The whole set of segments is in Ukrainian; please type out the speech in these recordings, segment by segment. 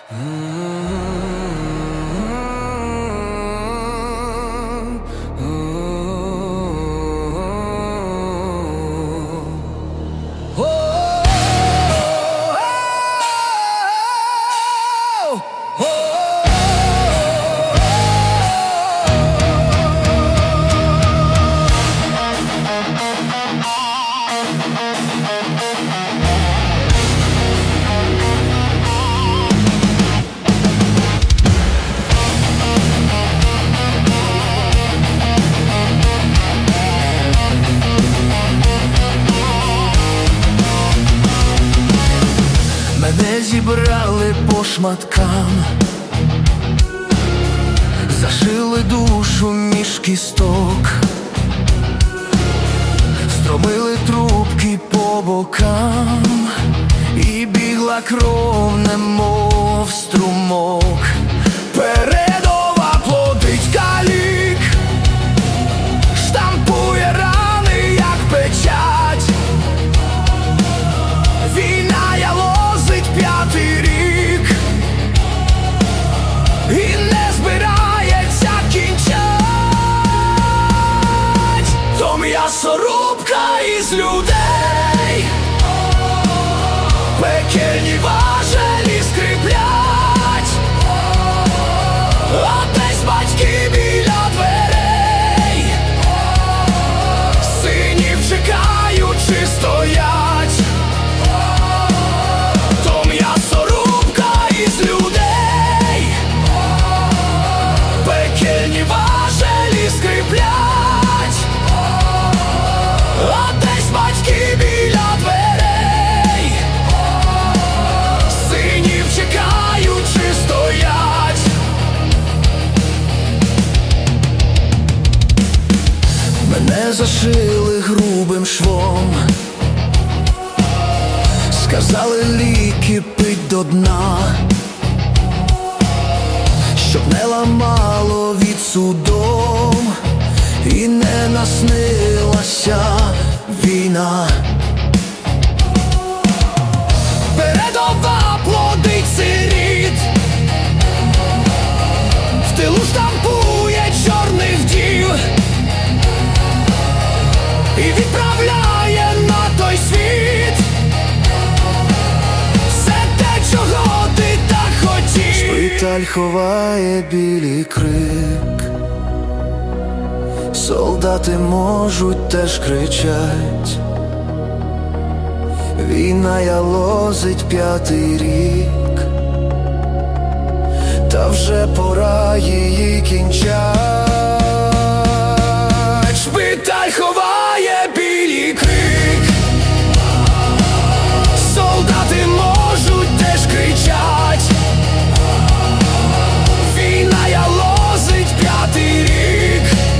Мене зібрали по шматкам, зашили душу між кісток, стромили трубки по бокам, і бігла кров, немов струмок. Передова плодить калік, штампує рани, як печать. Війна ялозить п'ятий рік і не збирається кінчать. То м'ясорубка із людей, пекельні важелі скриплять, а десь батьки біля дверей, синів чекаючи стоять. Мене зашили грубим швом, сказали ліки пить до дна, щоб не ламало від судом і не наснилася війна. Передова плодить сиріт, в тилу штампує чорний вдів і відправляє на той світ все те, чого ти так хотів. Шпиталь ховає білий крик, солдати можуть теж кричать. Війна ялозить п'ятий рік, та вже пора її кінчать. Шпиталь ховає білий крик, солдати можуть теж кричать. Війна ялозить п'ятий рік,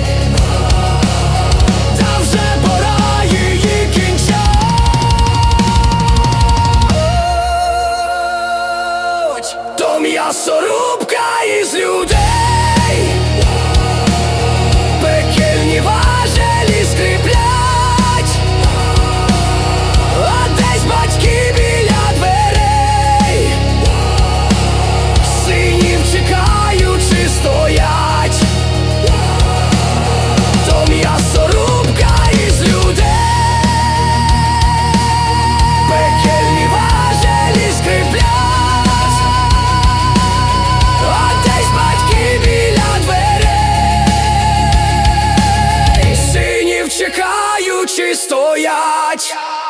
та вже пора її кінчать. То м'ясорубка із людей, пекельні важелі скриплять, а десь батьки біля дверей, синів чекаючи стоять. То м'ясорубка із людей, пекельні важелі скриплять, а десь батьки біля дверей, синів чекаючи стоять.